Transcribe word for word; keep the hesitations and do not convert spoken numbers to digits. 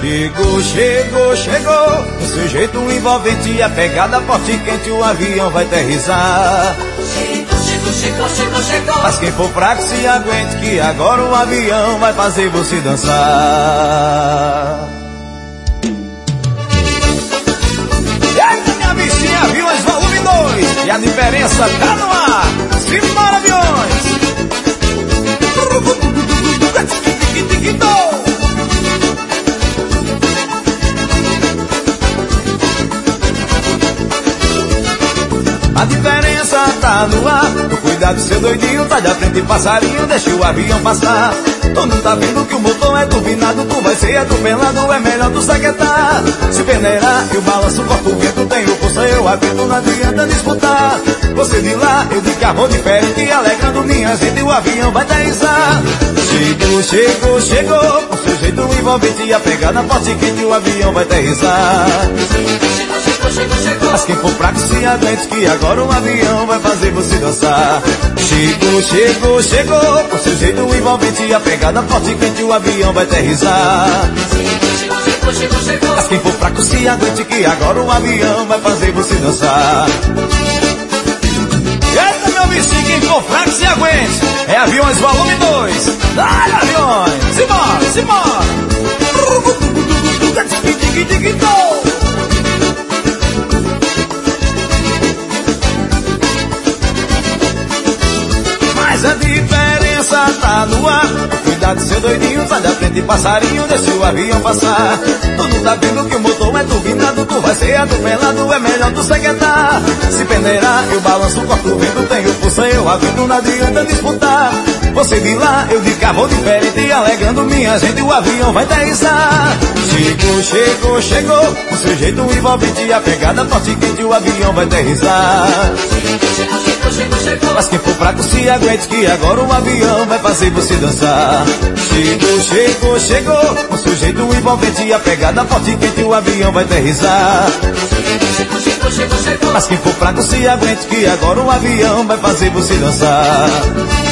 Chegou, chegou, chegou. O seu jeito envolvente e a pegada forte e quente, o avião vai aterrissar. Chegou, chegou, chegou, chegou, chegou. Mas quem for fraco se aguente, que agora o avião vai fazer você dançar. Eita, minha bichinha, Aviões volume dois. E a diferença tá no ar. Simbora, aviões. A diferença tá no ar. Cuidado, seu doidinho, tá de frente, passarinho, deixa o avião passar. Tu não tá vendo que o motor é turbinado, tu vai ser atropelado, é melhor tu saquetar. Se peneirar, eu balanço, corto o vento, tenho força, eu aguento, não adianta disputar. Você de lá, eu de carro diferente, alegrando minha gente, o avião vai aterrissar. Chegou, chegou, chegou, com seu jeito envolvente e a pegada forte quente, o avião vai aterrissar. Chegou, chegou, chegou. Mas quem for fraco se aguente, que agora o avião vai fazer você dançar. Chegou, chegou, chegou, com seu jeito envolvente e a pegada forte quente, o avião vai aterrissar. Chegou, chegou, chegou, chegou. Mas quem for fraco se aguente, que agora o avião vai fazer você dançar. Eita, meu bichinho, quem for fraco se aguente. É Aviões volume dois. Dá-lhe, aviões, simbora, simbora. Mas a diferença tá no ar. Cuidado, seu doidinho, sai da frente, passarinho, deixa o avião passar. Tu não tá vendo que o motor é turbinado, tu vai ser atropelado, é melhor tu saquetar. Se peneirar, eu balanço, corto o vento, tenho força, eu aguento, não adianta disputar. Você de lá, eu de carro diferente, alegrando minha gente, o avião vai aterrissar. Chegou, chegou, chegou, o seu jeito envolvente e a pegada forte quente, o avião vai aterrissar. Chegou, chegou, chegou, chegou. Mas quem for fraco se aguente, que agora o avião vai fazer você dançar. Chegou, chegou, chegou, o seu jeito envolvente e a pegada forte quente, o avião vai aterrissar. Chegou, chegou, chegou, chegou. Mas quem for fraco se aguente, que agora o avião vai fazer você dançar.